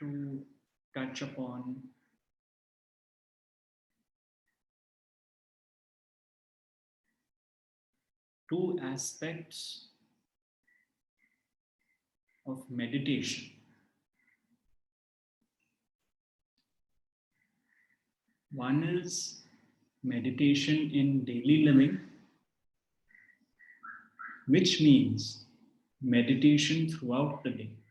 to touch upon two aspects of meditation. One is meditation in daily living, which means meditation throughout the day.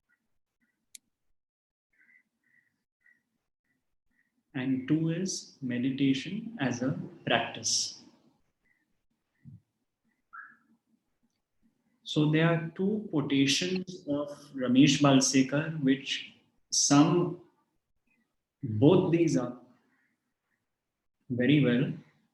And two is meditation as a practice. So there are two quotations of Ramesh Balsekar which sum both these up very well.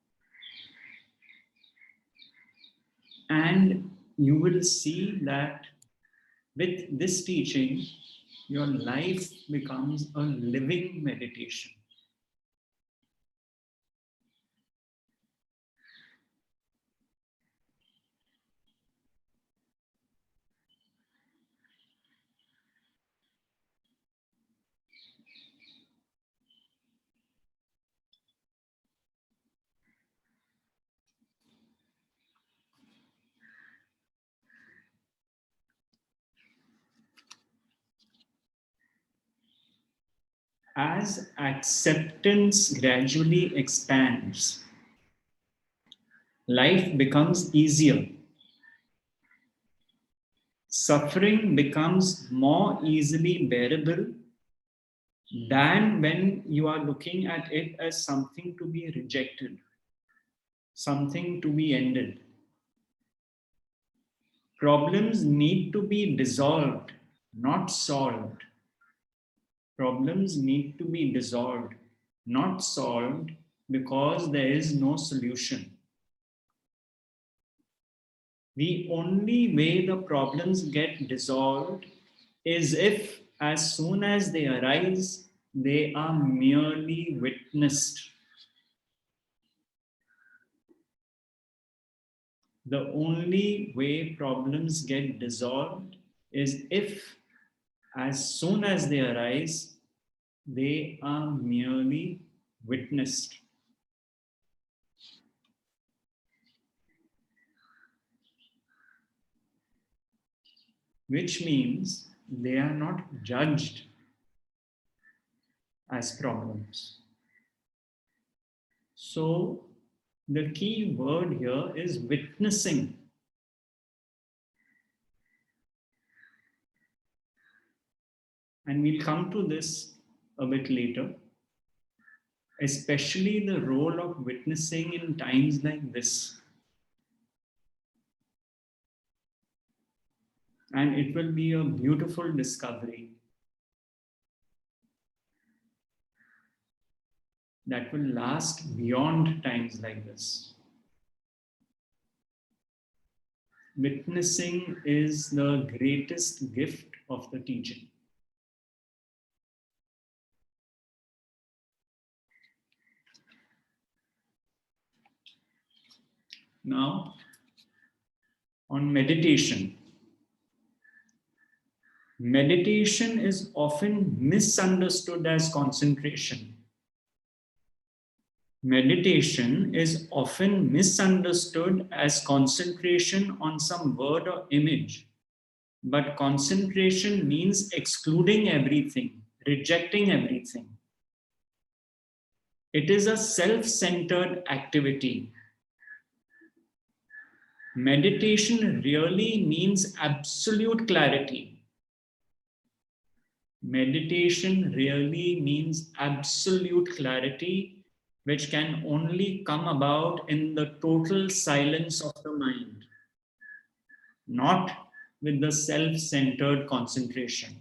And you will see that with this teaching, your life becomes a living meditation. As acceptance gradually expands, life becomes easier. Suffering becomes more easily bearable than when you are looking at it as something to be rejected, something to be ended. Problems need to be dissolved, not solved. Problems need to be dissolved, not solved, because there is no solution. The only way the problems get dissolved is if, as soon as they arise, they are merely witnessed. The only way problems get dissolved is if, as soon as they arise, they are merely witnessed. Which means they are not judged as problems. So the key word here is witnessing. And we'll come to this a bit later, especially the role of witnessing in times like this. And it will be a beautiful discovery that will last beyond times like this. Witnessing is the greatest gift of the teaching. Now, on meditation. Meditation is often misunderstood as concentration. Meditation is often misunderstood as concentration on some word or image. But concentration means excluding everything, rejecting everything. It is a self-centered activity. Meditation really means absolute clarity. Meditation really means absolute clarity, which can only come about in the total silence of the mind, not with the self-centered concentration.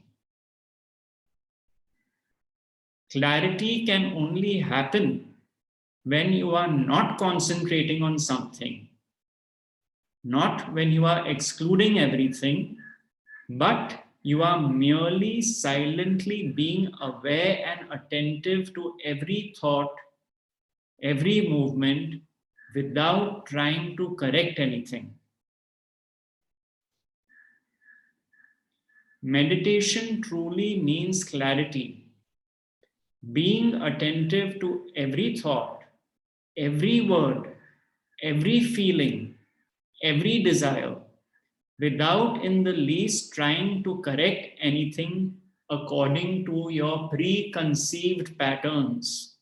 Clarity can only happen when you are not concentrating on something, not when you are excluding everything, but you are merely silently being aware and attentive to every thought, every movement, without trying to correct anything. Meditation truly means clarity, being attentive to every thought, every word, every feeling, every desire, without in the least trying to correct anything according to your preconceived patterns.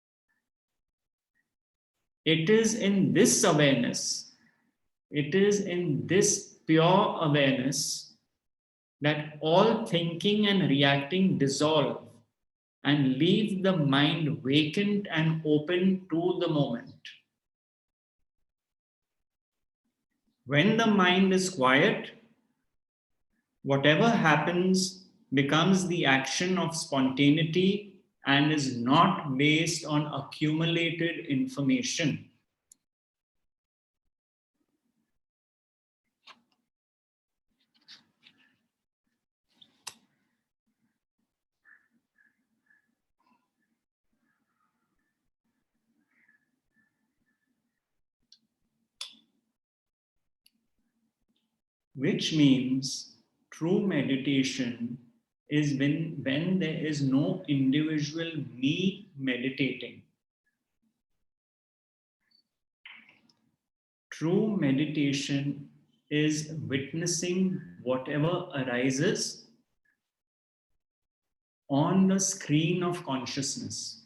It is in this awareness, it is in this pure awareness that all thinking and reacting dissolve and leave the mind vacant and open to the moment. When the mind is quiet, whatever happens becomes the action of spontaneity and is not based on accumulated information. Which means true meditation is when there is no individual me meditating. True meditation is witnessing whatever arises on the screen of consciousness.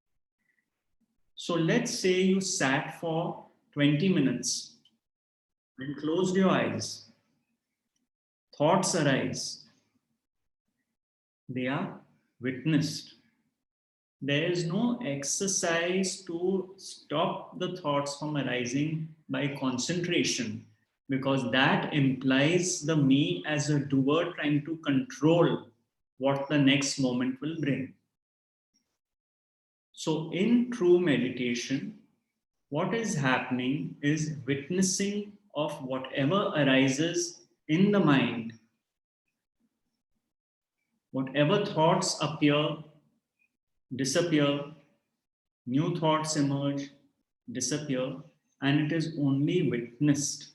So let's say you sat for 20 minutes and closed your eyes. Thoughts arise. They are witnessed. There is no exercise to stop the thoughts from arising by concentration, because that implies the me as a doer trying to control what the next moment will bring. So, in true meditation, what is happening is witnessing of whatever arises in the mind, whatever thoughts appear, disappear, new thoughts emerge, disappear, and it is only witnessed.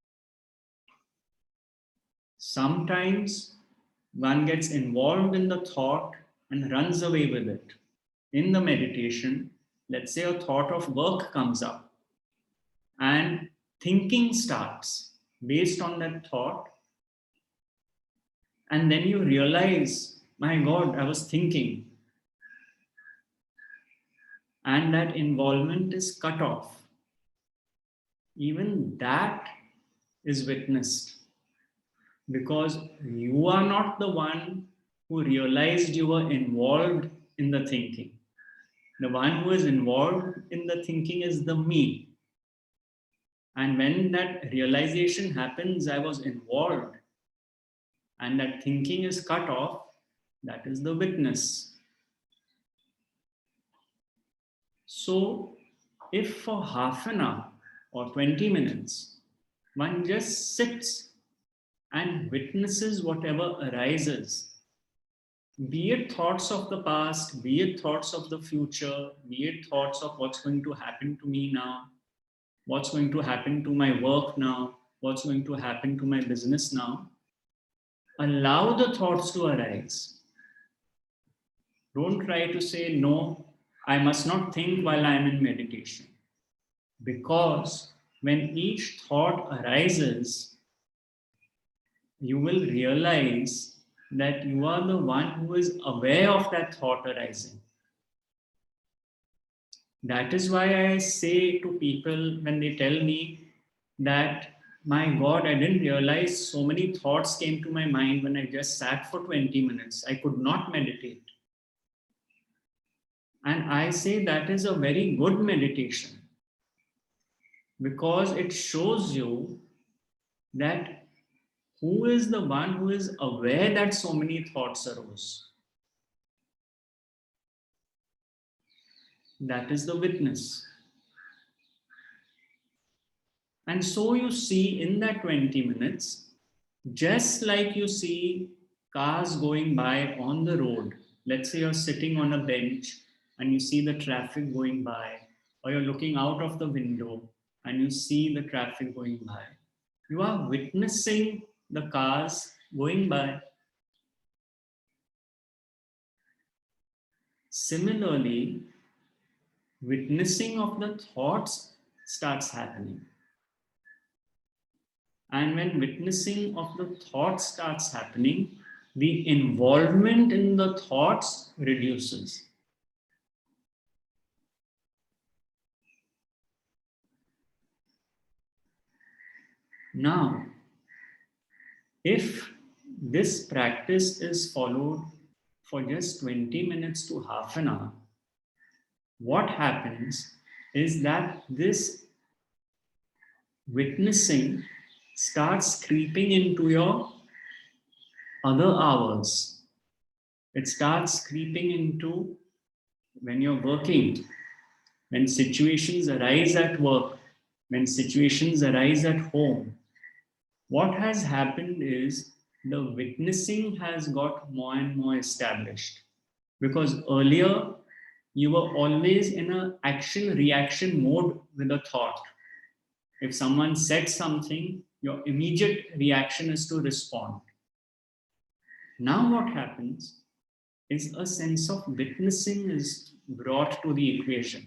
Sometimes one gets involved in the thought and runs away with it. In the meditation, let's say a thought of work comes up and thinking starts based on that thought, and then you realize, my God, I was thinking, and that involvement is cut off. Even that is witnessed, because you are not the one who realized you were involved in the thinking. The one who is involved in the thinking is the me. And when that realization happens, I was involved, and that thinking is cut off, that is the witness. So, if for half an hour or 20 minutes, one just sits and witnesses whatever arises, be it thoughts of the past, be it thoughts of the future, be it thoughts of what's going to happen to me now, what's going to happen to my work now, what's going to happen to my business now, allow the thoughts to arise. Don't try to say, no, I must not think while I am in meditation. Because when each thought arises, you will realize that you are the one who is aware of that thought arising. That is why I say to people when they tell me that, my God, I didn't realize so many thoughts came to my mind when I just sat for 20 minutes. I could not meditate. And I say that is a very good meditation, because it shows you that who is the one who is aware that so many thoughts arose. That is the witness. And so you see in that 20 minutes, just like you see cars going by on the road, let's say you're sitting on a bench and you see the traffic going by, or you're looking out of the window and you see the traffic going by. You are witnessing the cars going by. Similarly, witnessing of the thoughts starts happening. And when witnessing of the thoughts starts happening, the involvement in the thoughts reduces. Now, if this practice is followed for just 20 minutes to half an hour, what happens is that this witnessing starts creeping into your other hours. It starts creeping into when you're working, when situations arise at work, when situations arise at home. What has happened is the witnessing has got more and more established, because earlier you were always in an action reaction mode with a thought. If someone said something, your immediate reaction is to respond. Now what happens is a sense of witnessing is brought to the equation.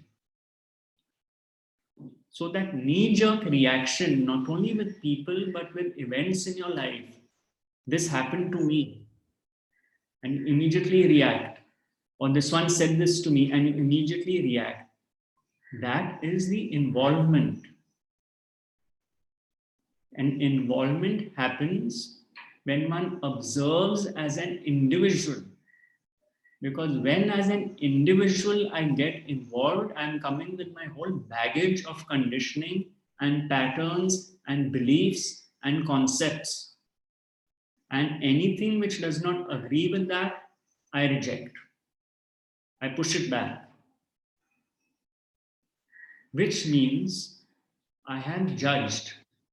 So that knee-jerk reaction, not only with people, but with events in your life, this happened to me, and you immediately react. Or this one said this to me, and you immediately react. That is the involvement. And involvement happens when one observes as an individual. Because when as an individual I get involved, I'm coming with my whole baggage of conditioning and patterns and beliefs and concepts. And anything which does not agree with that, I reject. I push it back. Which means I have judged.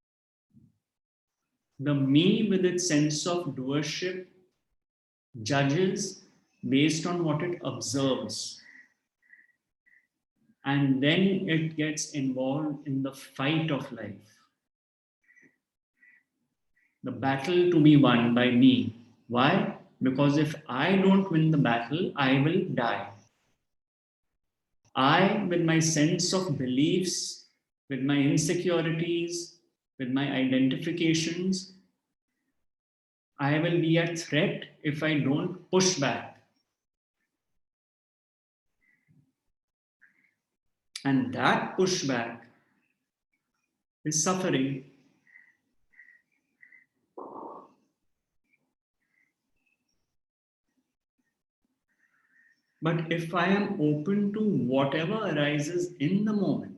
The me with its sense of doership judges based on what it observes. And then it gets involved in the fight of life. The battle to be won by me. Why? Because if I don't win the battle, I will die. I, with my sense of beliefs, with my insecurities, with my identifications, I will be a threat if I don't push back. And that pushback is suffering. But if I am open to whatever arises in the moment,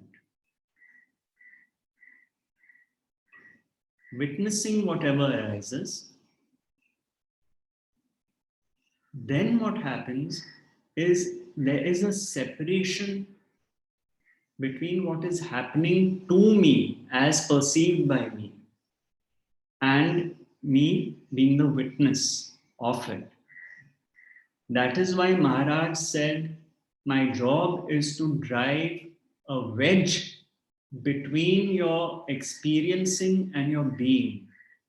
witnessing whatever arises, then what happens is there is a separation between what is happening to me as perceived by me and me being the witness of it. That is why Maharaj said, my job is to drive a wedge between your experiencing and your being.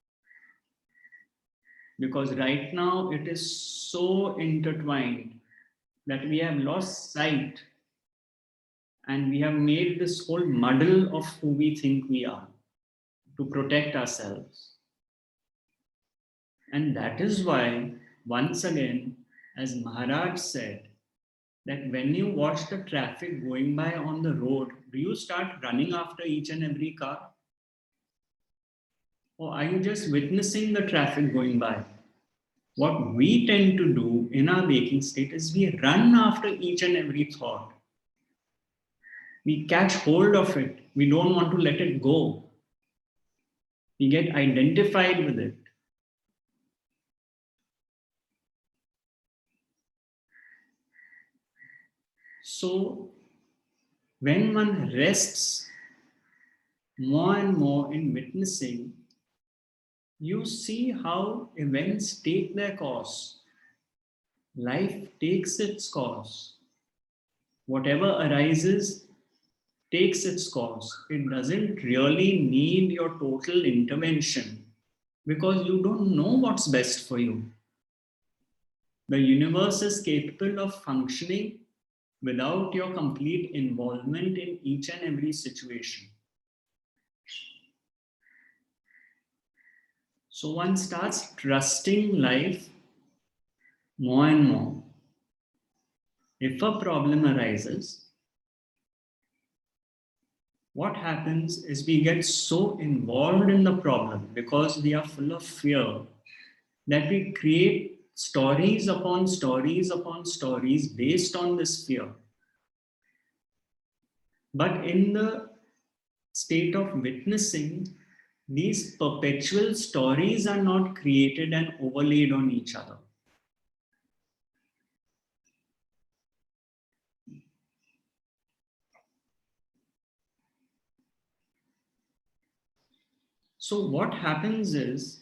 Because right now it is so intertwined that we have lost sight and we have made this whole muddle of who we think we are to protect ourselves. And that is why, once again, as Maharaj said, that when you watch the traffic going by on the road, do you start running after each and every car? Or are you just witnessing the traffic going by? What we tend to do in our waking state is we run after each and every thought. We catch hold of it. We don't want to let it go. We get identified with it. So, when one rests more and more in witnessing, you see how events take their course. Life takes its course. Whatever arises takes its course. It doesn't really need your total intervention because you don't know what's best for you. The universe is capable of functioning without your complete involvement in each and every situation. So one starts trusting life more and more. If a problem arises, what happens is we get so involved in the problem because we are full of fear that we create stories upon stories upon stories based on this fear. But in the state of witnessing, these perpetual stories are not created and overlaid on each other. So what happens is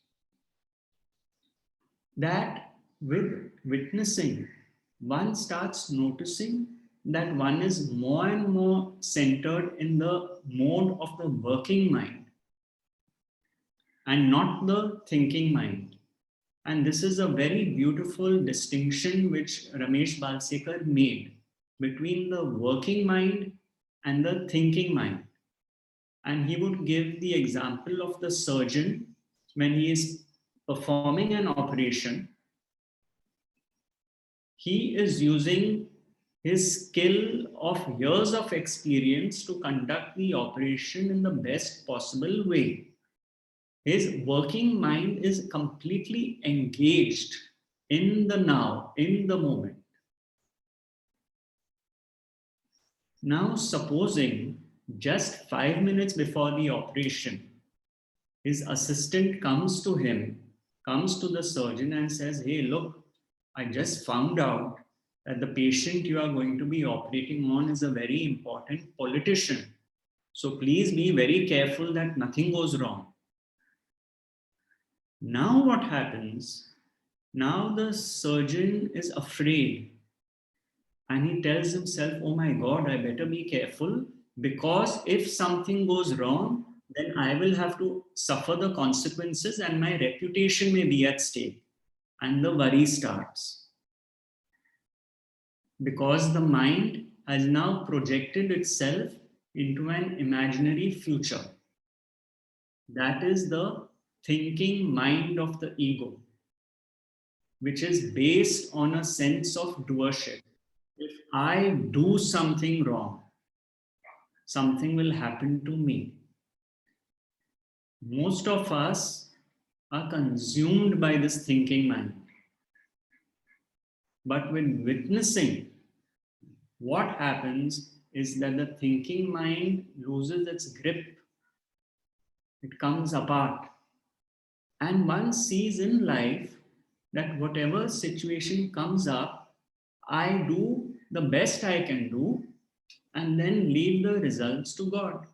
that with witnessing, one starts noticing that one is more and more centered in the mode of the working mind and not the thinking mind. And this is a very beautiful distinction which Ramesh Balsekar made between the working mind and the thinking mind. And he would give the example of the surgeon when he is performing an operation. He is using his skill of years of experience to conduct the operation in the best possible way. His working mind is completely engaged in the now, in the moment. Now, supposing just 5 minutes before the operation, his assistant comes to him, comes to the surgeon and says, "Hey, look, I just found out that the patient you are going to be operating on is a very important politician. So please be very careful that nothing goes wrong." Now what happens? Now the surgeon is afraid and he tells himself, "Oh my God, I better be careful because if something goes wrong, then I will have to suffer the consequences and my reputation may be at stake." And the worry starts. Because the mind has now projected itself into an imaginary future. That is the thinking mind of the ego, which is based on a sense of doership. If I do something wrong, something will happen to me. Most of us are consumed by this thinking mind. But with witnessing, what happens is that the thinking mind loses its grip. It comes apart. And one sees in life that whatever situation comes up, I do the best I can do and then leave the results to God.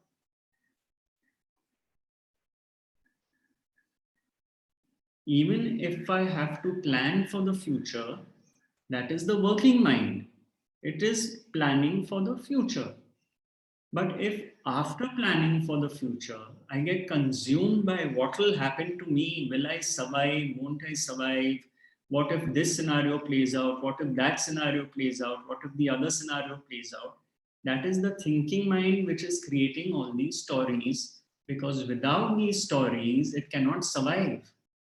Even if I have to plan for the future, that is the working mind. It is planning for the future. But if after planning for the future, I get consumed by what will happen to me, will I survive, won't I survive? What if this scenario plays out? What if that scenario plays out? What if the other scenario plays out? That is the thinking mind which is creating all these stories, because without these stories, it cannot survive.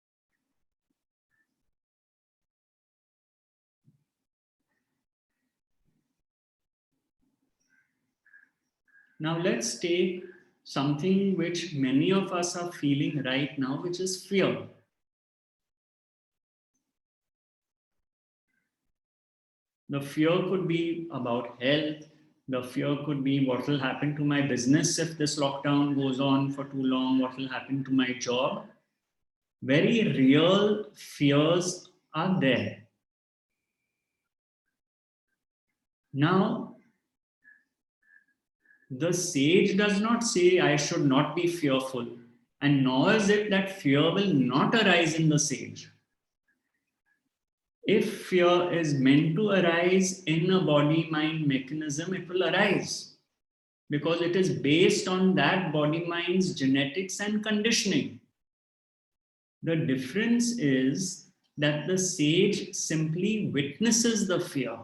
Now let's take something which many of us are feeling right now, which is fear. The fear could be about health. The fear could be what will happen to my business if this lockdown goes on for too long, what will happen to my job. Very real fears are there. Now, the sage does not say I should not be fearful, and nor is it that fear will not arise in the sage. If fear is meant to arise in a body-mind mechanism, it will arise because it is based on that body-mind's genetics and conditioning. The difference is that the sage simply witnesses the fear,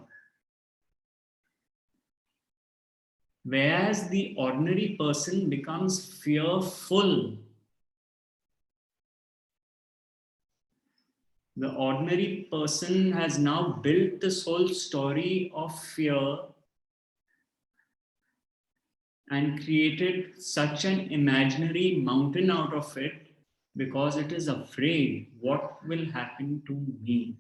whereas the ordinary person becomes fearful. The ordinary person has now built this whole story of fear and created such an imaginary mountain out of it because it is afraid what will happen to me.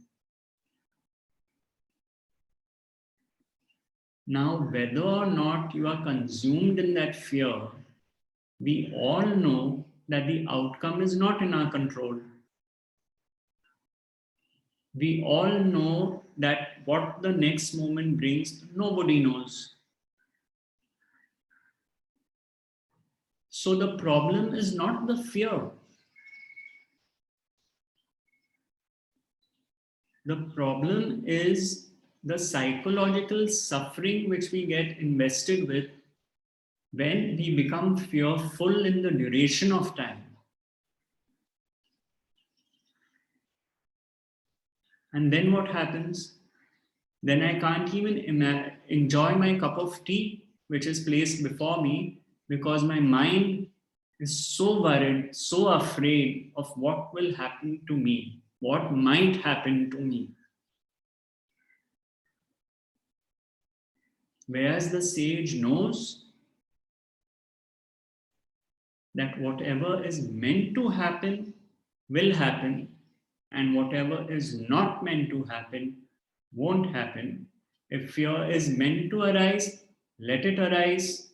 Now, whether or not you are consumed in that fear, we all know that the outcome is not in our control. We all know that what the next moment brings, nobody knows. So the problem is not the fear. The problem is the psychological suffering which we get invested with when we become fearful in the duration of time. And then what happens? Then I can't even enjoy my cup of tea, which is placed before me, because my mind is so worried, so afraid of what will happen to me, what might happen to me. Whereas the sage knows that whatever is meant to happen will happen, and whatever is not meant to happen won't happen. If fear is meant to arise, let it arise.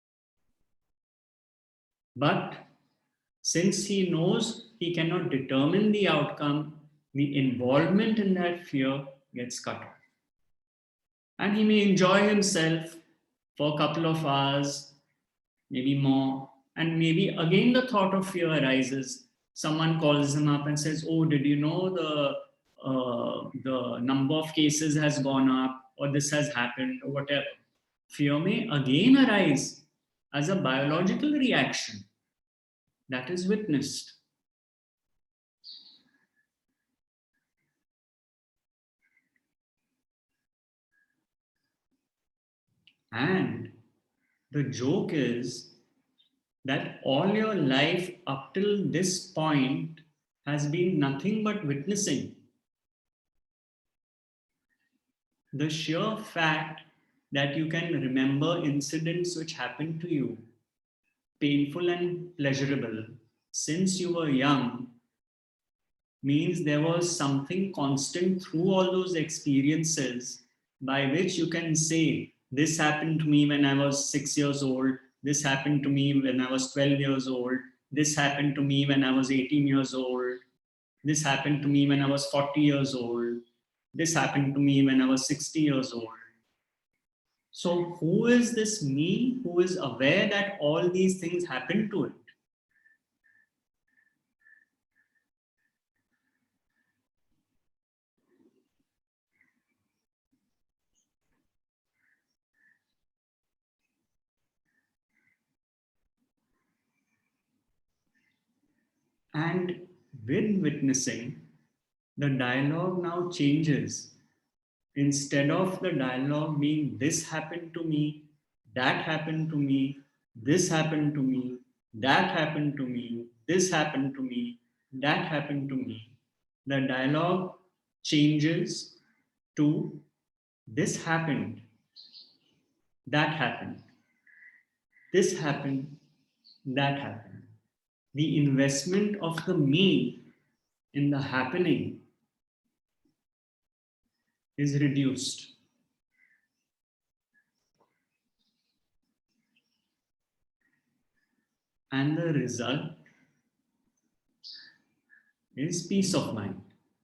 But since he knows he cannot determine the outcome, the involvement in that fear gets cut off. And he may enjoy himself for a couple of hours, maybe more, and maybe again the thought of fear arises. Someone calls him up and says, "Oh, did you know the number of cases has gone up, or this has happened, or whatever?" Fear may again arise as a biological reaction that is witnessed. And the joke is that all your life up till this point has been nothing but witnessing. The sheer fact that you can remember incidents which happened to you, painful and pleasurable, since you were young, means there was something constant through all those experiences by which you can say, this happened to me when I was 6 years old, this happened to me when I was 12 years old, this happened to me when I was 18 years old, this happened to me when I was 40 years old, this happened to me when I was 60 years old. So who is this me who is aware that all these things happen to it? And with witnessing, the dialogue now changes. Instead of the dialogue being this happened to me, that happened to me, this happened to me, that happened to me, this happened to me, that happened to me, the dialogue changes to this happened, that happened, this happened, that happened. The investment of the me in the happening is reduced. And the result is peace of mind.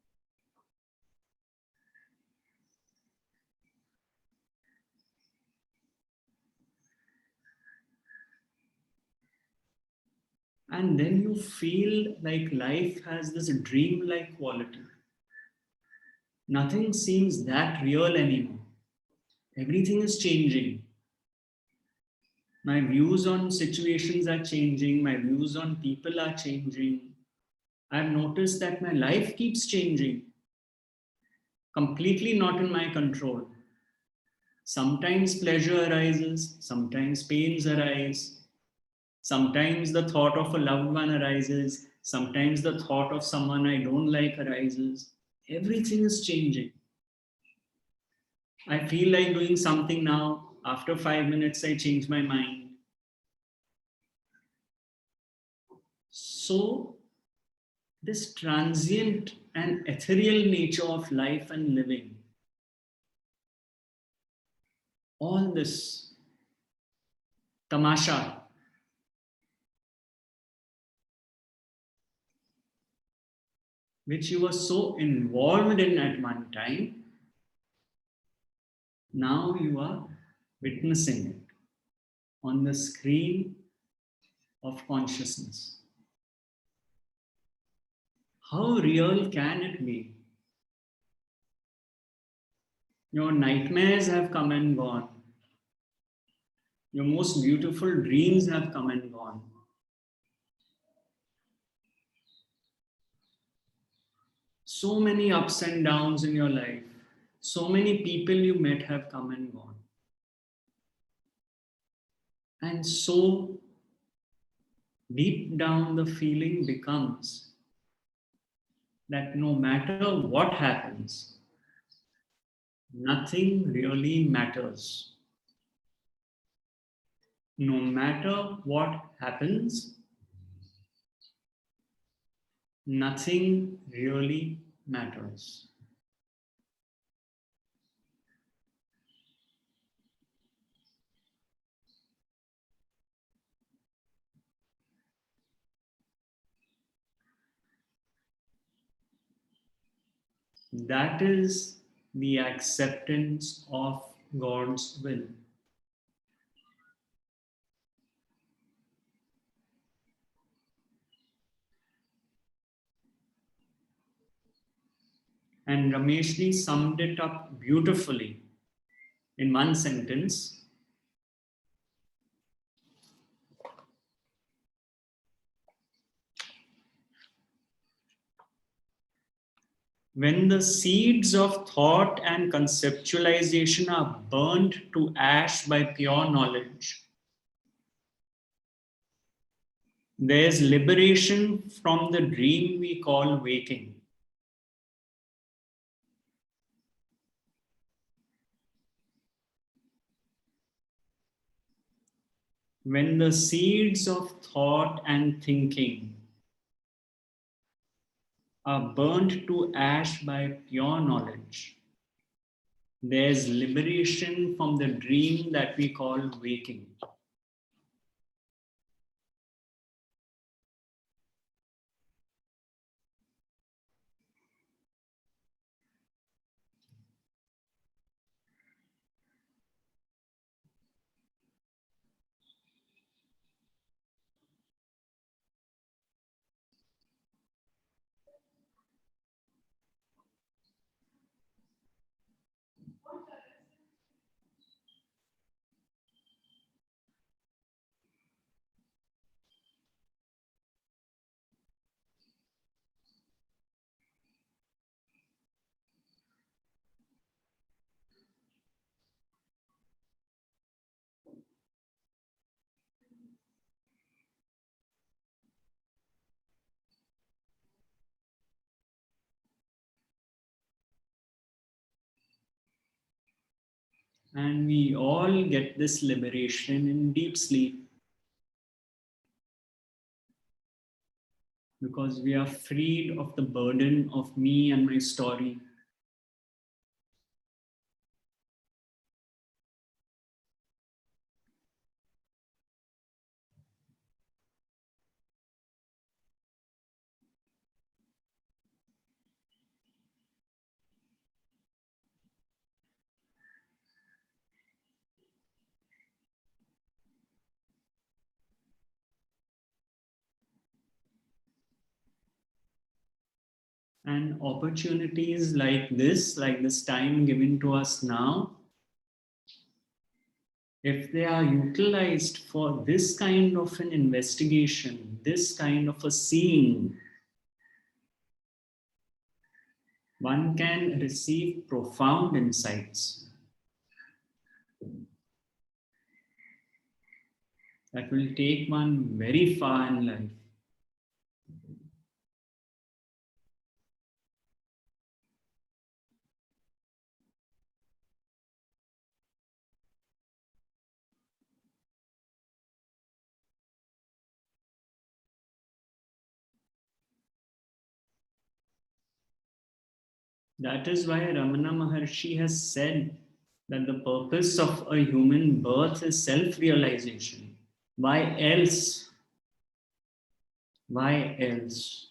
And then you feel like life has this dream-like quality. Nothing seems that real anymore. Everything is changing. My views on situations are changing. My views on people are changing. I've noticed that my life keeps changing. completely not in my control. Sometimes pleasure arises, sometimes pains arise, sometimes the thought of a loved one arises, sometimes the thought of someone I don't like arises. Everything is changing. I feel like doing something now. After 5 minutes, I change my mind. So, this transient and ethereal nature of life and living, all this tamasha, which you were so involved in at one time, now you are witnessing it on the screen of consciousness. How real can it be? Your nightmares have come and gone. Your most beautiful dreams have come and gone. So many ups and downs in your life. So many people you met have come and gone. And so deep down, the feeling becomes that no matter what happens, nothing really matters. No matter what happens, nothing really matters. That is the acceptance of God's will. And Rameshji summed it up beautifully in one sentence. When the seeds of thought and conceptualization are burnt to ash by pure knowledge, there's liberation from the dream we call waking. When the seeds of thought and thinking are burnt to ash by pure knowledge, there's liberation from the dream that we call waking. And we all get this liberation in deep sleep because we are freed of the burden of me and my story. And opportunities like this time given to us now, if they are utilized for this kind of an investigation, this kind of a seeing, one can receive profound insights that will take one very far in life. That is why Ramana Maharshi has said that the purpose of a human birth is self realization. Why else? Why else?